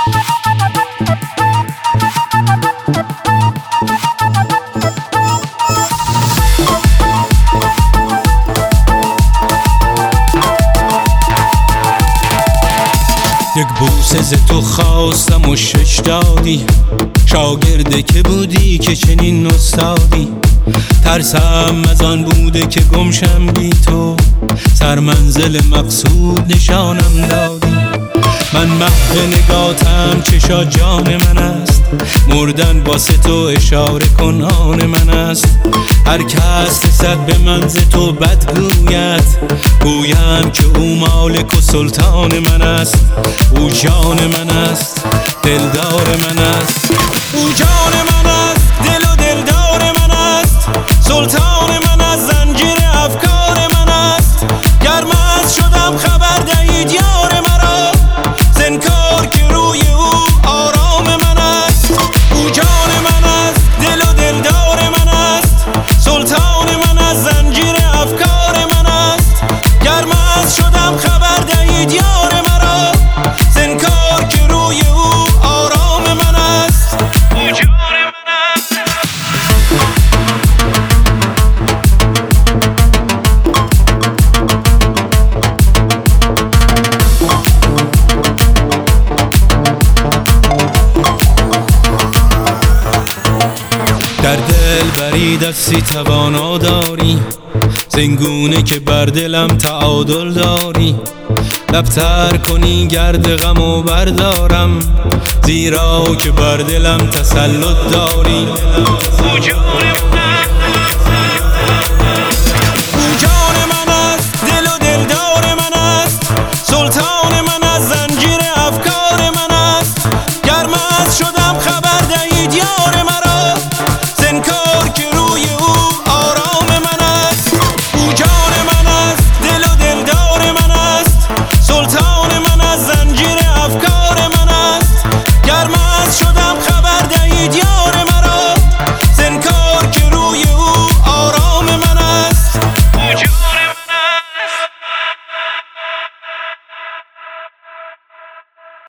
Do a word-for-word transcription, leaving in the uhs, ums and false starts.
یک بوسه ز تو خواستم و شش دادی، شاگرده که بودی که چنین استادی. ترسم از آن بوده که گمشم بی تو، سر منزل مقصود نشانم دادی. من محو نگاتم چشا جان من است، مردن واسه تو اشاره کن آن من است. هر کس رسد به من ز تو بد گوید، گویم که او مالک و سلطان من است. او جان من است، دلدار من است. او جان من است، دل و دلدار من است. سلطان من است، زنجیر افکار من است. گر مست شدم خبر دهید یار مرا، زنکار که روی او آرام من است. او جان من است، دل و دلدار من است. سلطان من است، زنجیر افکار من است. گر مست شدم خبر دهید یار مرا، زنکار که روی او آرام من است. او جان من است. در دل بری دستی توانا داری، زنگونه که بر دلم تعادل داری. لبتر کنی گرد غم و بردارم، زیرا که بر دلم تسلط داری. او جان من است، دل و دلدار من است. سلطان